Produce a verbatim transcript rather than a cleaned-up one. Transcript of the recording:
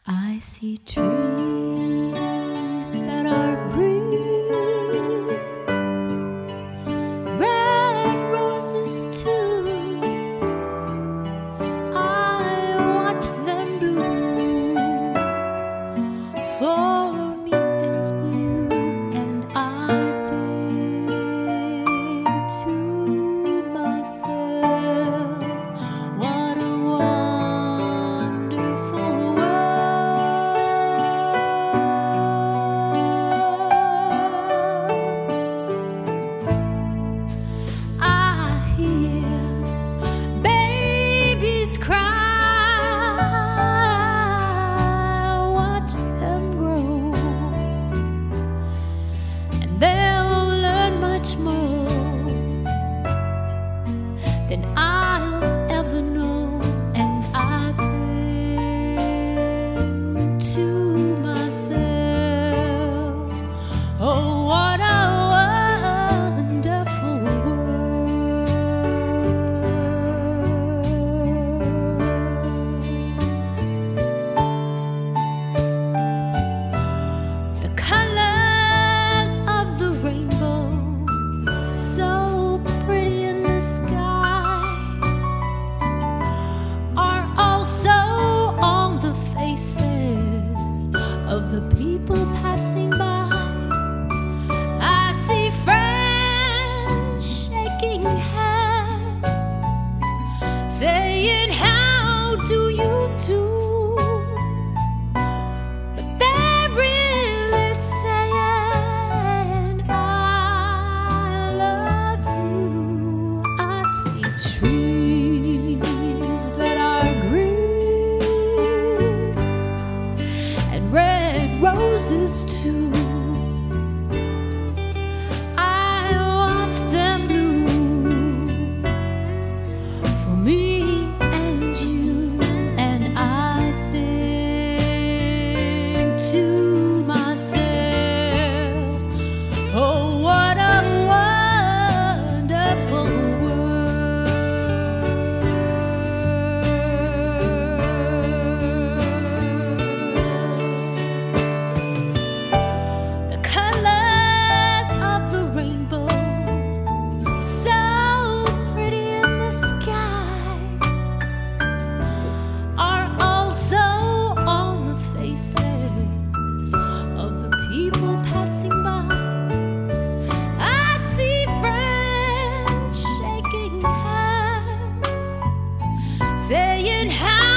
I see trees that are green, red roses too. I watch them bloom for me and you, and I think to myself, what a wonderful world. I hear babies cry, watch them grow, and they'll learn much more than I'll ever know. And I think to myself, oh, what a wonderful world. The colors of the rainbow, so pretty in the sky, are also on the faces of the people passing by. I see friends shaking hands, saying, how do you do? But they're really saying, I love you. I see trees that are green and red roses too. I watch them bloom for me and you, and I think to myself, oh, what a wonderful world. The colors of the rainbow, so pretty in the sky, are also on the faces of the people passing by. I see friends shaking hands, saying, how